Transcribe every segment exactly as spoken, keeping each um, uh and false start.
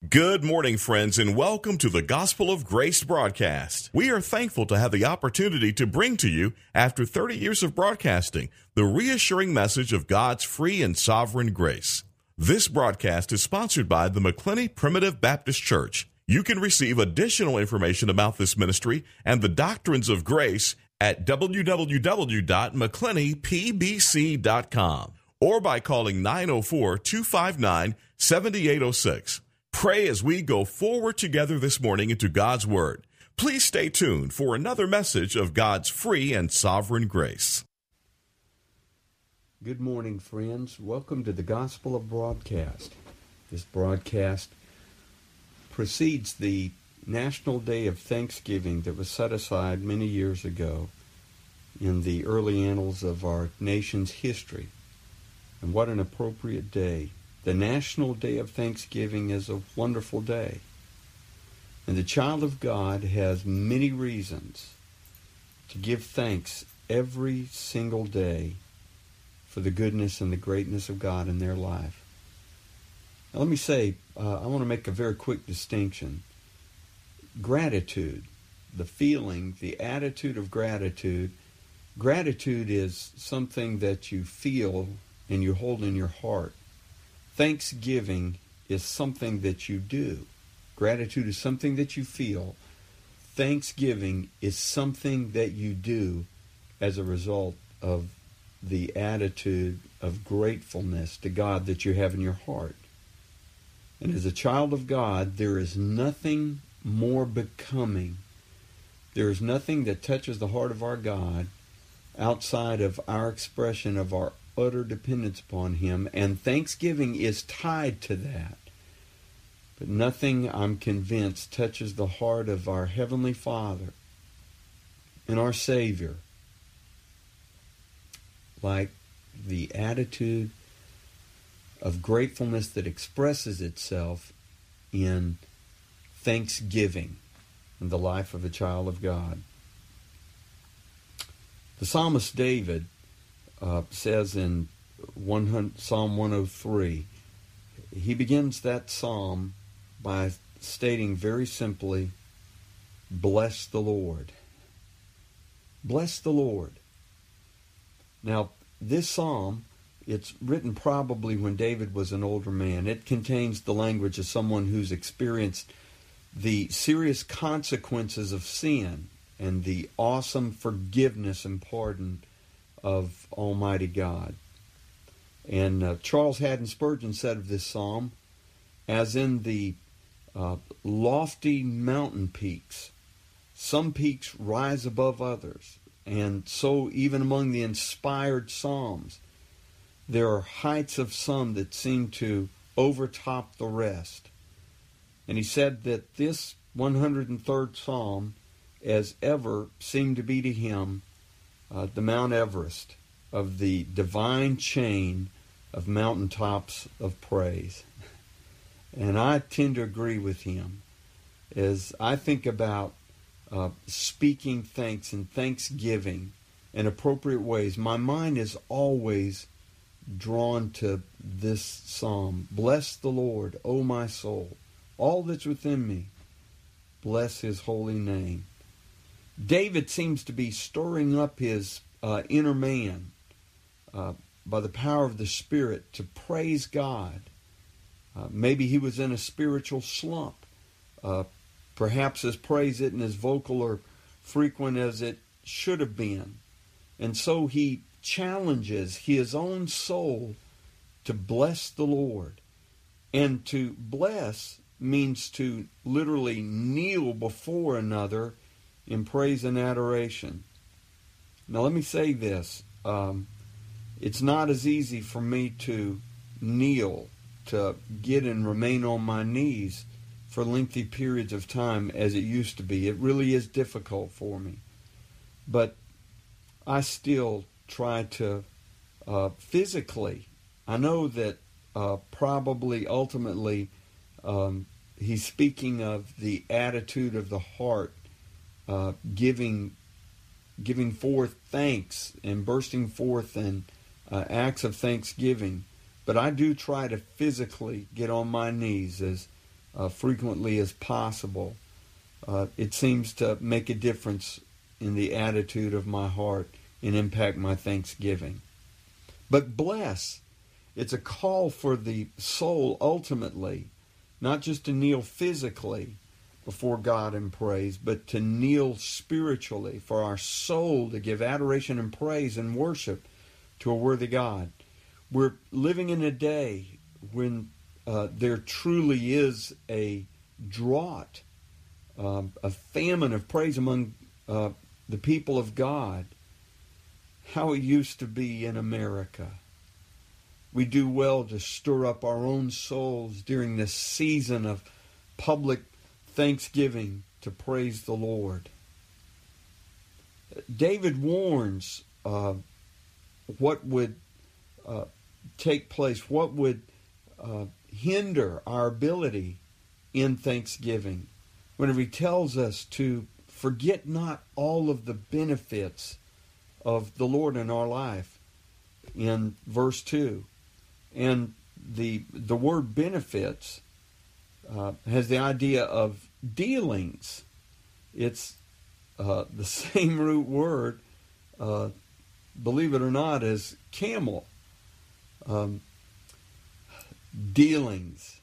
Good morning, friends, and welcome to the Gospel of Grace broadcast. We are thankful to have the opportunity to bring to you, after thirty years of broadcasting, the reassuring message of God's free and sovereign grace. This broadcast is sponsored by the McClenny Primitive Baptist Church. You can receive additional information about this ministry and the doctrines of grace at w w w dot mcclenny p b c dot com or by calling nine oh four, two five nine, seven eight oh six. Pray as we go forward together this morning into God's Word. Please stay tuned for another message of God's free and sovereign grace. Good morning, friends. Welcome to the Gospel of Broadcast. This broadcast precedes the National Day of Thanksgiving that was set aside many years ago in the early annals of our nation's history. And what an appropriate day. The National Day of Thanksgiving is a wonderful day. And the child of God has many reasons to give thanks every single day for the goodness and the greatness of God in their life. Now, let me say, uh, I want to make a very quick distinction. Gratitude, the feeling, the attitude of gratitude, gratitude is something that you feel and you hold in your heart. Thanksgiving is something that you do. Gratitude is something that you feel. Thanksgiving is something that you do as a result of the attitude of gratefulness to God that you have in your heart. And as a child of God, there is nothing more becoming. There is nothing that touches the heart of our God outside of our expression of our utter dependence upon Him, and thanksgiving is tied to that. But nothing, I'm convinced, touches the heart of our Heavenly Father and our Savior like the attitude of gratefulness that expresses itself in thanksgiving in the life of a child of God. The psalmist David Uh, says in Psalm one oh three, he begins that psalm by stating very simply, "Bless the Lord." Bless the Lord. Now, this psalm, it's written probably when David was an older man. It contains the language of someone who's experienced the serious consequences of sin and the awesome forgiveness and pardon of Almighty God. And uh, Charles Haddon Spurgeon said of this psalm, as in the uh, lofty mountain peaks, some peaks rise above others, and so even among the inspired psalms, there are heights of some that seem to overtop the rest. And he said that this one hundred third psalm, as ever, seemed to be to him Uh, the Mount Everest of the divine chain of mountaintops of praise. And I tend to agree with him. As I think about uh, speaking thanks and thanksgiving in appropriate ways, my mind is always drawn to this psalm. Bless the Lord, O my soul, all that's within me. Bless His holy name. David seems to be stirring up his uh, inner man uh, by the power of the Spirit to praise God. Uh, maybe he was in a spiritual slump. Uh, perhaps his praise isn't as vocal or frequent as it should have been. And so he challenges his own soul to bless the Lord. And to bless means to literally kneel before another in praise and adoration. Now let me say this. Um, it's not as easy for me to kneel, to get and remain on my knees for lengthy periods of time as it used to be. It really is difficult for me. But I still try to uh, physically. I know that uh, probably ultimately um, he's speaking of the attitude of the heart, uh, giving giving forth thanks and bursting forth in uh, acts of thanksgiving. But I do try to physically get on my knees as uh, frequently as possible. Uh, it seems to make a difference in the attitude of my heart and impact my thanksgiving. But bless, it's a call for the soul ultimately, not just to kneel physically before God in praise, but to kneel spiritually for our soul to give adoration and praise and worship to a worthy God. We're living in a day when uh, there truly is a drought, uh, a famine of praise among uh, the people of God, how it used to be in America. We do well to stir up our own souls during this season of public thanksgiving to praise the Lord. David warns uh, what would uh, take place, what would uh, hinder our ability in thanksgiving, whenever he tells us to forget not all of the benefits of the Lord in our life in verse two. And the the word benefits uh, has the idea of dealings. It's uh, the same root word, uh, believe it or not, as camel. Um, dealings.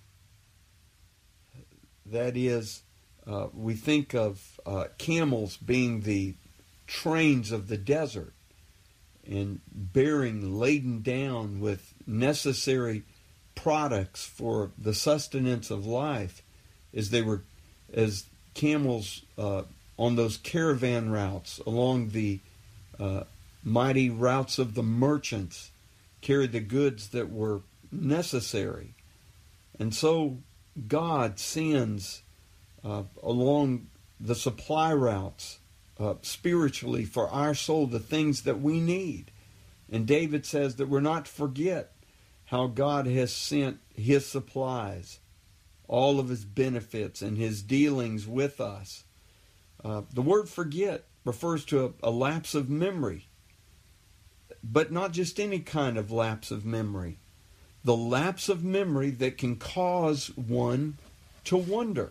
That is, uh, we think of uh, camels being the trains of the desert and bearing, laden down with necessary products for the sustenance of life, as they were, as camels uh, on those caravan routes along the uh, mighty routes of the merchants carried the goods that were necessary. And so God sends uh, along the supply routes uh, spiritually for our soul the things that we need. And David says that we're not to forget how God has sent his supplies, all of his benefits and his dealings with us. Uh, the word forget refers to a, a lapse of memory, but not just any kind of lapse of memory. The lapse of memory that can cause one to wonder.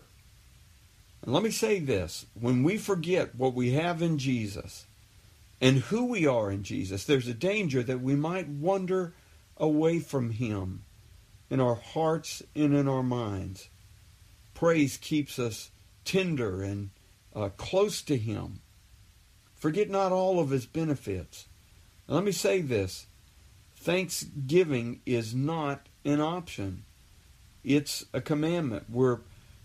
And let me say this, when we forget what we have in Jesus and who we are in Jesus, there's a danger that we might wander away from him in our hearts and in our minds. Praise keeps us tender and uh, close to him. Forget not all of his benefits. Now, let me say this. Thanksgiving is not an option. It's a commandment. We're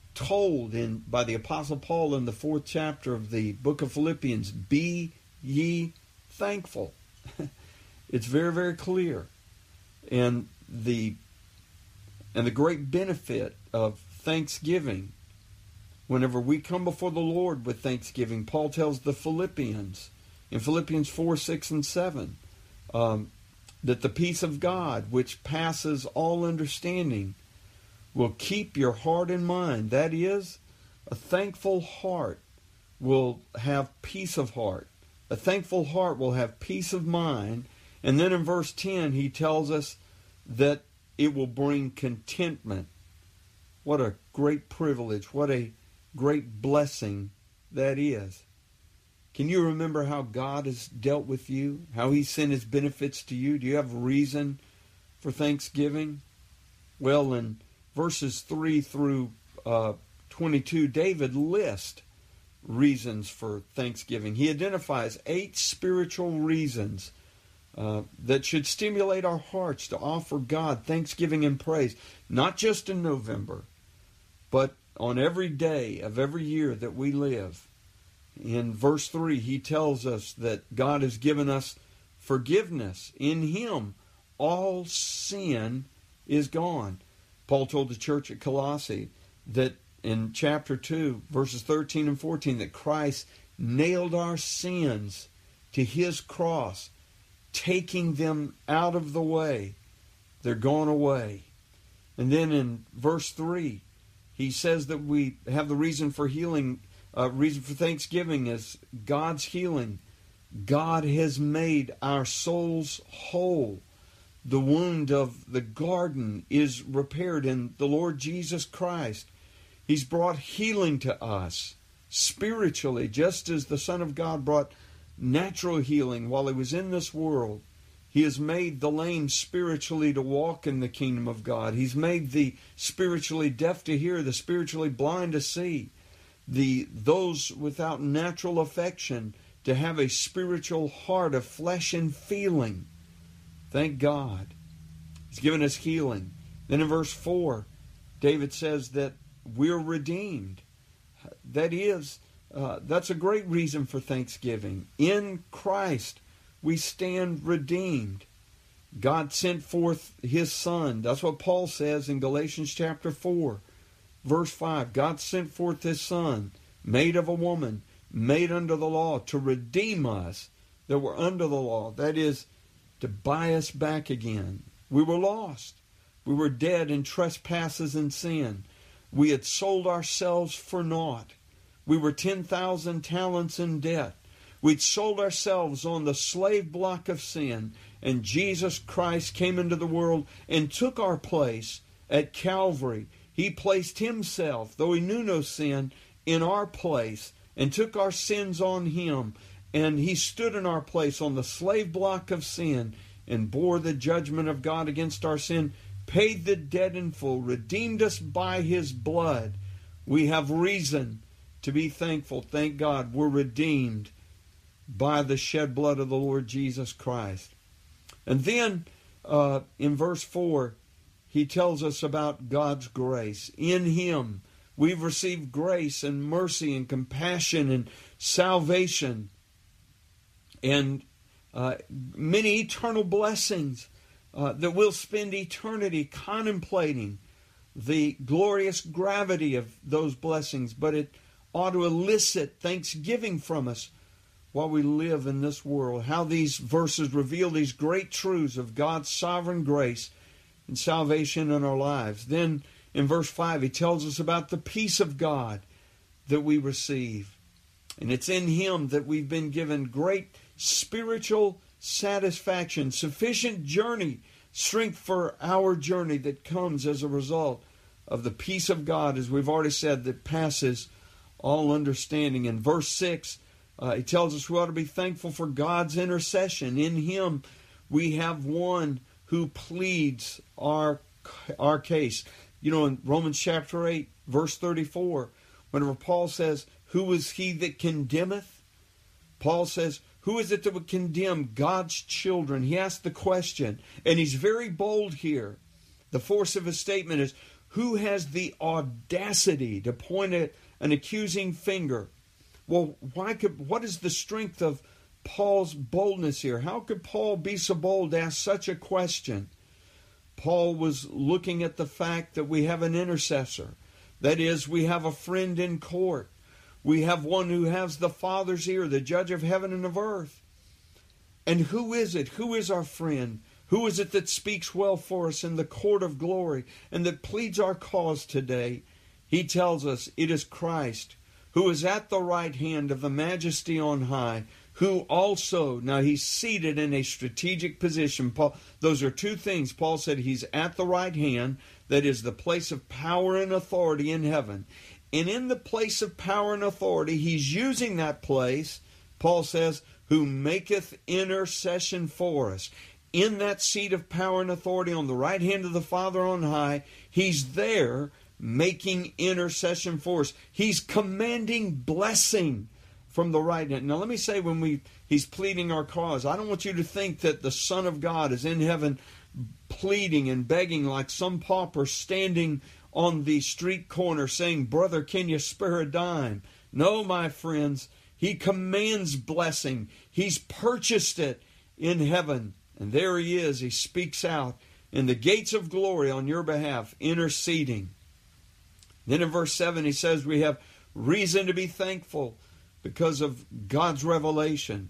told in by the Apostle Paul in the fourth chapter of the book of Philippians, be ye thankful. It's very, very clear. And the and the great benefit of thanksgiving, whenever we come before the Lord with thanksgiving, Paul tells the Philippians in Philippians four, six, and seven, um, that the peace of God, which passes all understanding, will keep your heart and mind. That is, a thankful heart will have peace of heart. A thankful heart will have peace of mind. And then in verse ten, he tells us that it will bring contentment. What a great privilege. What a great blessing that is. Can you remember how God has dealt with you? How he sent his benefits to you? Do you have reason for thanksgiving? Well, in verses three through uh, twenty-two, David lists reasons for thanksgiving. He identifies eight spiritual reasons uh, that should stimulate our hearts to offer God thanksgiving and praise, not just in November, but on every day of every year that we live. In verse three, he tells us that God has given us forgiveness. In him, all sin is gone. Paul told the church at Colossae that in chapter two, verses thirteen and fourteen, that Christ nailed our sins to his cross, taking them out of the way. They're gone away. And then in verse three, he says that we have the reason for healing. Uh, reason for thanksgiving is God's healing. God has made our souls whole. The wound of the garden is repaired in the Lord Jesus Christ. He's brought healing to us spiritually, just as the Son of God brought natural healing while He was in this world. He has made the lame spiritually to walk in the kingdom of God. He's made the spiritually deaf to hear, the spiritually blind to see, the those without natural affection to have a spiritual heart of flesh and feeling. Thank God. He's given us healing. Then in verse four, David says that we're redeemed. That is, uh, that's a great reason for thanksgiving. In Christ, we stand redeemed. God sent forth His Son. That's what Paul says in Galatians chapter four, verse five. God sent forth His Son, made of a woman, made under the law, to redeem us that were under the law. That is, to buy us back again. We were lost. We were dead in trespasses and sin. We had sold ourselves for naught. We were ten thousand talents in debt. We'd sold ourselves on the slave block of sin, and Jesus Christ came into the world and took our place at Calvary. He placed Himself, though He knew no sin, in our place and took our sins on Him. And He stood in our place on the slave block of sin and bore the judgment of God against our sin, paid the debt in full, redeemed us by His blood. We have reason to be thankful. Thank God we're redeemed by the shed blood of the Lord Jesus Christ. And then uh, in verse four, he tells us about God's grace. In Him we've received grace and mercy and compassion and salvation and uh, many eternal blessings uh, that we'll spend eternity contemplating the glorious gravity of those blessings. But it ought to elicit thanksgiving from us while we live in this world. How these verses reveal these great truths of God's sovereign grace and salvation in our lives. Then in verse five, he tells us about the peace of God that we receive. And it's in Him that we've been given great spiritual satisfaction, sufficient journey, strength for our journey that comes as a result of the peace of God, as we've already said, that passes all understanding. In verse six, Uh, he tells us we ought to be thankful for God's intercession. In Him we have one who pleads our, our case. You know, in Romans chapter eight, verse thirty-four, whenever Paul says, "Who is he that condemneth?" Paul says, who is it that would condemn God's children? He asks the question, and he's very bold here. The force of his statement is, who has the audacity to point at an accusing finger? Well, why could, what is the strength of Paul's boldness here? How could Paul be so bold to ask such a question? Paul was looking at the fact that we have an intercessor. That is, we have a friend in court. We have one who has the Father's ear, the judge of heaven and of earth. And who is it? Who is our friend? Who is it that speaks well for us in the court of glory and that pleads our cause today? He tells us it is Christ, who is at the right hand of the Majesty on high, who also, now He's seated in a strategic position. Paul, those are two things. Paul said He's at the right hand, that is the place of power and authority in heaven. And in the place of power and authority, He's using that place, Paul says, who maketh intercession for us. In that seat of power and authority on the right hand of the Father on high, He's there making intercession for us. He's commanding blessing from the right hand. Now let me say, when we He's pleading our cause, I don't want you to think that the Son of God is in heaven pleading and begging like some pauper standing on the street corner saying, "Brother, can you spare a dime?" No, my friends, He commands blessing. He's purchased it in heaven. And there He is. He speaks out in the gates of glory on your behalf, interceding. Then in verse seven, he says we have reason to be thankful because of God's revelation.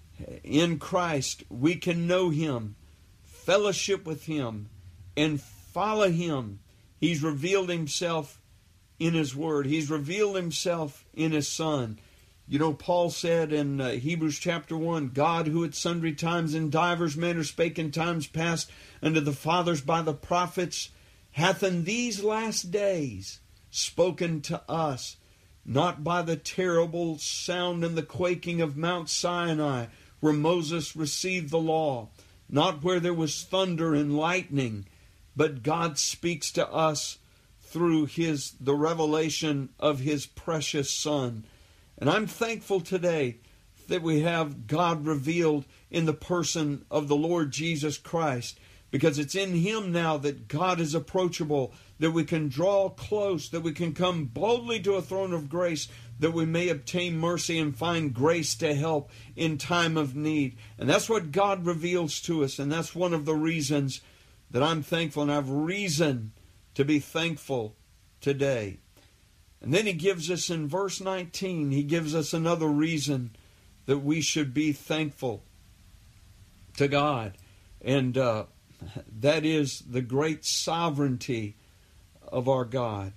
In Christ, we can know Him, fellowship with Him, and follow Him. He's revealed Himself in His Word. He's revealed Himself in His Son. You know, Paul said in uh, Hebrews chapter one, God, who at sundry times in divers manners spake in times past unto the fathers by the prophets, hath in these last days spoken to us, not by the terrible sound and the quaking of Mount Sinai, where Moses received the law, not where there was thunder and lightning, but God speaks to us through his the revelation of his precious Son. And I'm thankful today that we have God revealed in the person of the Lord Jesus Christ, because it's in him now that God is approachable, that we can draw close, that we can come boldly to a throne of grace, that we may obtain mercy and find grace to help in time of need. And that's what God reveals to us, and that's one of the reasons that I'm thankful, and I have reason to be thankful today. And then he gives us in verse nineteen, he gives us another reason that we should be thankful to God. And uh, that is the great sovereignty of our God.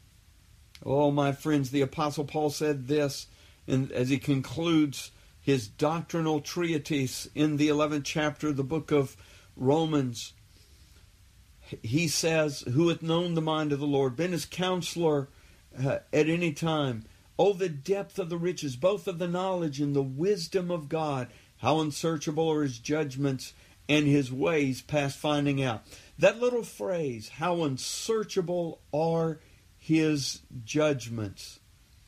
Oh, my friends, the Apostle Paul said this in, as he concludes his doctrinal treatise in the eleventh chapter of the book of Romans. He says, who hath known the mind of the Lord, been his counselor uh, at any time? Oh, the depth of the riches, both of the knowledge and the wisdom of God. How unsearchable are his judgments and his ways past finding out. That little phrase, how unsearchable are his judgments.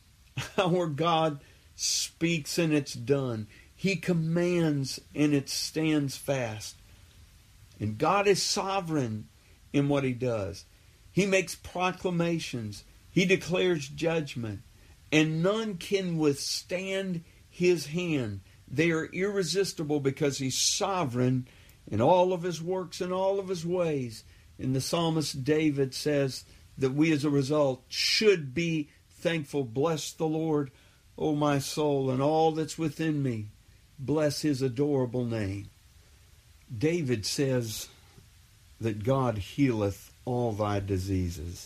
Our God speaks and it's done. He commands and it stands fast. And God is sovereign in what he does. He makes proclamations. He declares judgment. And none can withstand his hand. They are irresistible because he's sovereign in all of his works and all of his ways. And the psalmist David says that we as a result should be thankful. Bless the Lord, O my soul, and all that's within me. Bless his adorable name. David says that God healeth all thy diseases.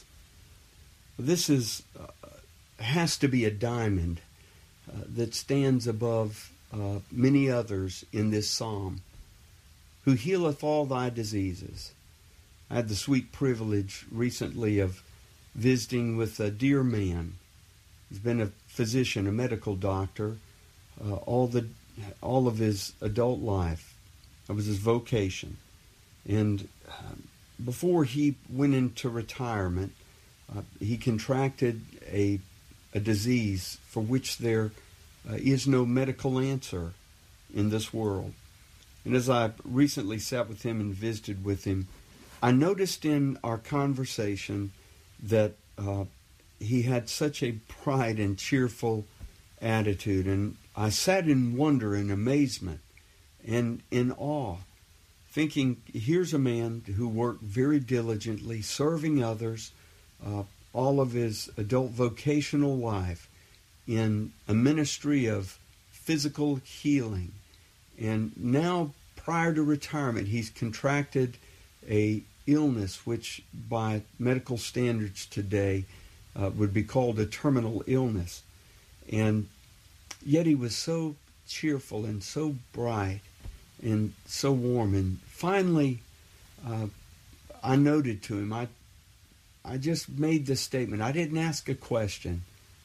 This is uh, has to be a diamond uh, that stands above uh, many others in this psalm. Who healeth all thy diseases. I had the sweet privilege recently of visiting with a dear man. He's been a physician, a medical doctor, uh, all the all of his adult life. That was his vocation. And uh, before he went into retirement, uh, he contracted a a disease for which there uh, is no medical answer in this world. And as I recently sat with him and visited with him, I noticed in our conversation that uh, he had such a bright and cheerful attitude. And I sat in wonder and amazement and in awe, thinking, here's a man who worked very diligently, serving others, uh, all of his adult vocational life in a ministry of physical healing. And now, prior to retirement, he's contracted a illness which, by medical standards today, uh, would be called a terminal illness. And yet he was so cheerful and so bright and so warm. And finally, uh, I noted to him, I, I just made this statement. I didn't ask a question.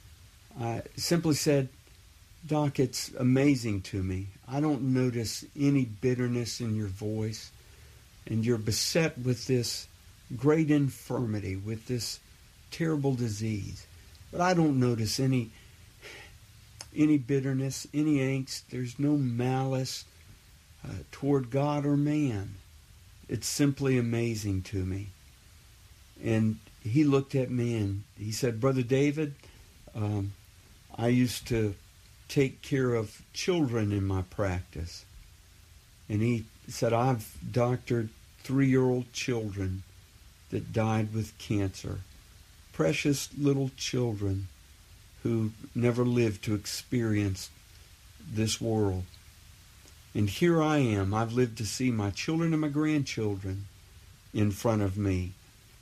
I simply said, Doc, it's amazing to me. I don't notice any bitterness in your voice, and you're beset with this great infirmity, with this terrible disease. But I don't notice any any bitterness, any angst. There's no malice uh, toward God or man. It's simply amazing to me. And he looked at me and he said, Brother David, um, I used to take care of children in my practice. And he said, I've doctored three-year-old children that died with cancer. Precious little children who never lived to experience this world. And here I am. I've lived to see my children and my grandchildren in front of me.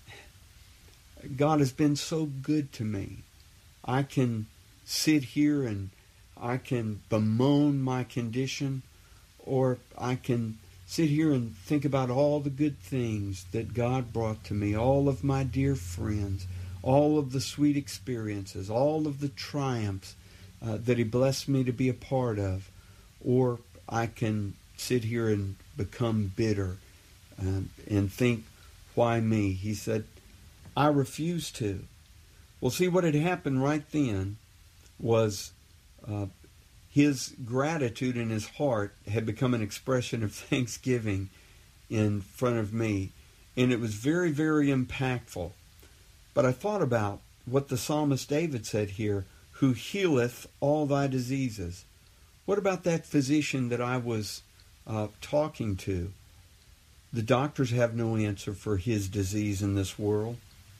God has been so good to me. I can sit here and I can bemoan my condition, or I can sit here and think about all the good things that God brought to me, all of my dear friends, all of the sweet experiences, all of the triumphs uh, that He blessed me to be a part of. Or I can sit here and become bitter um, and think, why me? He said, I refuse to. Well, see, what had happened right then was uh, his gratitude in his heart had become an expression of thanksgiving in front of me. And it was very, very impactful. But I thought about what the psalmist David said here, who healeth all thy diseases. What about that physician that I was uh, talking to? The doctors have no answer for his disease in this world.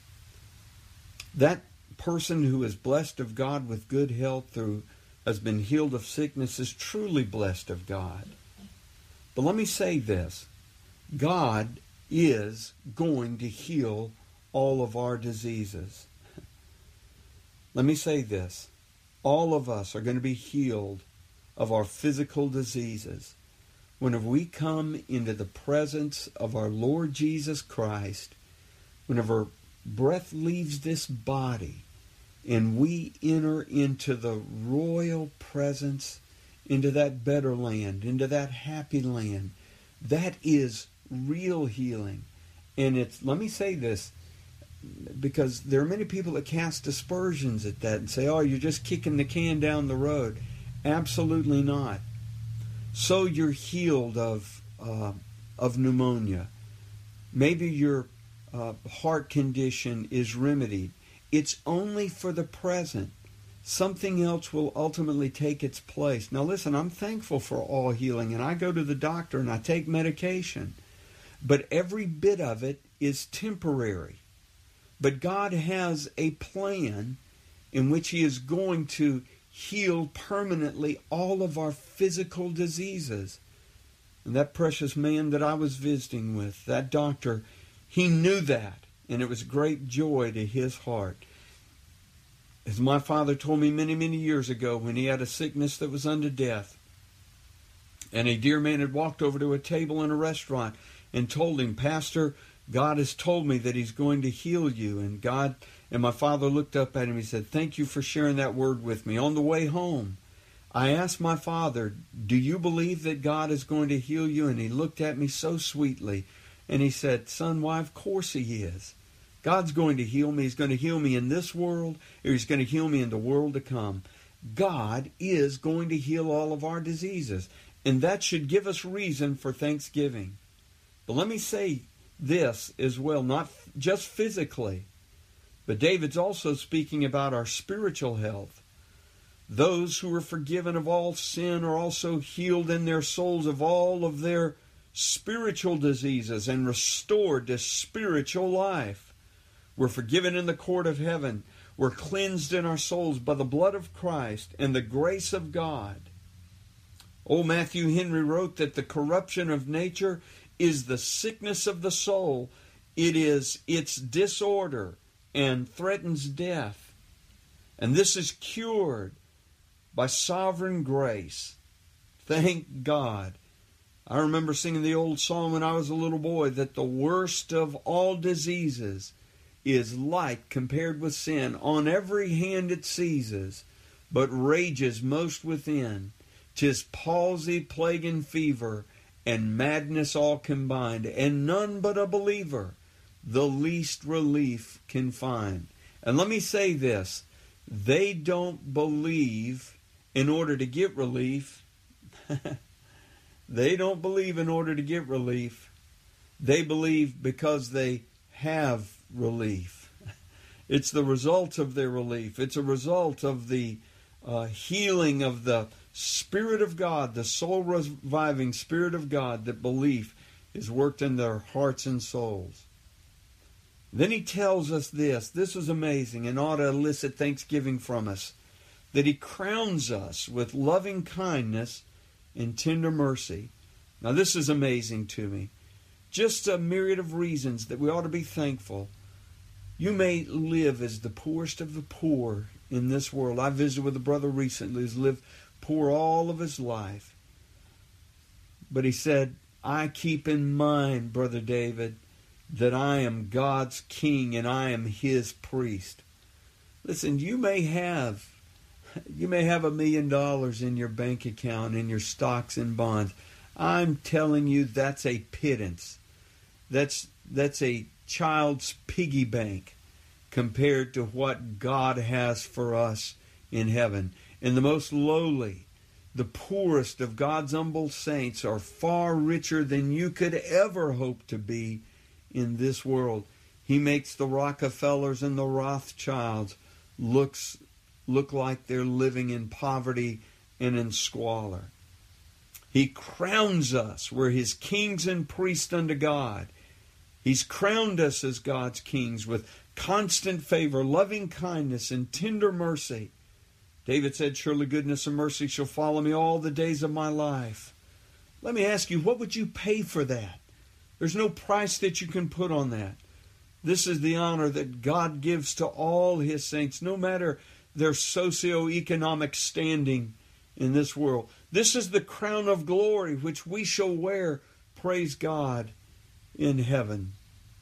That person who is blessed of God with good health, who has been healed of sickness, is truly blessed of God. But let me say this. God is going to heal all of our diseases. Let me say this. All of us are going to be healed of our physical diseases whenever we come into the presence of our Lord Jesus Christ, whenever breath leaves this body and we enter into the royal presence, into that better land, into that happy land. That is real healing. And it's, let me say this, because there are many people that cast aspersions at that and say, oh, you're just kicking the can down the road. Absolutely not. So you're healed of uh, of pneumonia. Maybe your uh, heart condition is remedied. It's only for the present. Something else will ultimately take its place. Now listen, I'm thankful for all healing, and I go to the doctor and I take medication. But every bit of it is temporary. But God has a plan in which He is going to heal permanently all of our physical diseases. And that precious man that I was visiting with, that doctor, he knew that. And it was great joy to his heart. As my father told me many, many years ago when he had a sickness that was unto death, and a dear man had walked over to a table in a restaurant and told him, Pastor, God has told me that He's going to heal you. And God, and my father looked up at him. He said, thank you for sharing that word with me. On the way home, I asked my father, do you believe that God is going to heal you? And he looked at me so sweetly. And he said, son, why, of course He is. God's going to heal me. He's going to heal me in this world, or He's going to heal me in the world to come. God is going to heal all of our diseases. And that should give us reason for thanksgiving. But let me say this as well, not just physically, but David's also speaking about our spiritual health. Those who are forgiven of all sin are also healed in their souls of all of their spiritual diseases and restored to spiritual life. We're forgiven in the court of heaven. We're cleansed in our souls by the blood of Christ and the grace of God. Old Matthew Henry wrote that the corruption of nature is the sickness of the soul. It is its disorder and threatens death. And this is cured by sovereign grace. Thank God. I remember singing the old song when I was a little boy that the worst of all diseases is light compared with sin. On every hand it seizes, but rages most within. 'Tis palsy, plague, and fever, and madness all combined, and none but a believer the least relief can find. And let me say this, they don't believe in order to get relief. They don't believe in order to get relief. They believe because they have relief. It's the result of their relief. It's a result of the uh, healing of the Spirit of God, the soul-reviving Spirit of God, that belief is worked in their hearts and souls. Then he tells us this. This is amazing and ought to elicit thanksgiving from us. That He crowns us with loving kindness and tender mercy. Now this is amazing to me. Just a myriad of reasons that we ought to be thankful. You may live as the poorest of the poor in this world. I visited with a brother recently who's lived poor all of his life. But he said, I keep in mind, Brother David, that I am God's king and I am his priest. Listen, you may have you may have a million dollars in your bank account, in your stocks and bonds. I'm telling you, that's a pittance. That's that's a child's piggy bank compared to what God has for us in heaven. And the most lowly, the poorest of God's humble saints are far richer than you could ever hope to be in this world. He makes the Rockefellers and the Rothschilds looks look like they're living in poverty and in squalor. He crowns us. We're his kings and priests unto God. He's crowned us as God's kings with constant favor, loving kindness, and tender mercy. David said, surely goodness and mercy shall follow me all the days of my life. Let me ask you, what would you pay for that? There's no price that you can put on that. This is the honor that God gives to all his saints, no matter their socioeconomic standing in this world. This is the crown of glory which we shall wear, praise God, in heaven.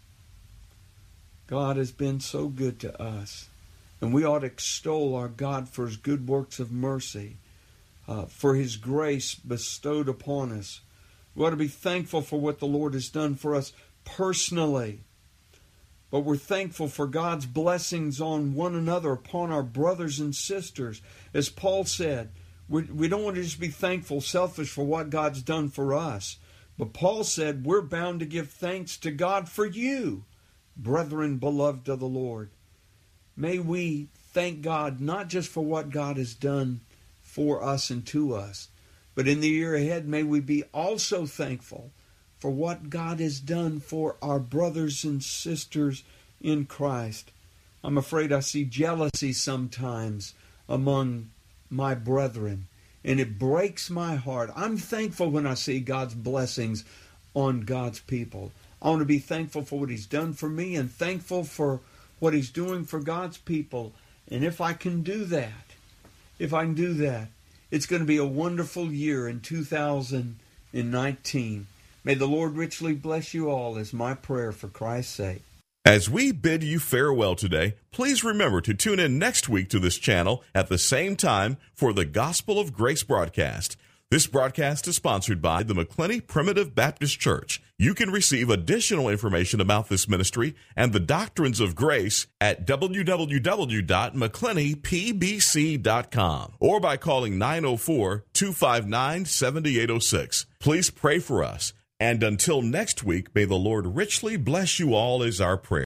God has been so good to us, and we ought to extol our God for his good works of mercy, uh, for his grace bestowed upon us. We ought to be thankful for what the Lord has done for us personally. But we're thankful for God's blessings on one another, upon our brothers and sisters. As Paul said, we, we don't want to just be thankful, selfish for what God's done for us. But Paul said we're bound to give thanks to God for you, brethren beloved of the Lord. May we thank God not just for what God has done for us and to us, but in the year ahead may we be also thankful for what God has done for our brothers and sisters in Christ. I'm afraid I see jealousy sometimes among my brethren, and it breaks my heart. I'm thankful when I see God's blessings on God's people. I want to be thankful for what he's done for me and thankful for what he's doing for God's people. And if I can do that, if I can do that, it's going to be a wonderful year in two thousand nineteen. May the Lord richly bless you all is my prayer for Christ's sake. As we bid you farewell today, please remember to tune in next week to this channel at the same time for the Gospel of Grace broadcast. This broadcast is sponsored by the McClenny Primitive Baptist Church. You can receive additional information about this ministry and the doctrines of grace at w w w dot mcclenny p b c dot com or by calling nine oh four, two five nine, seven eight oh six. Please pray for us. And until next week, may the Lord richly bless you all is our prayer.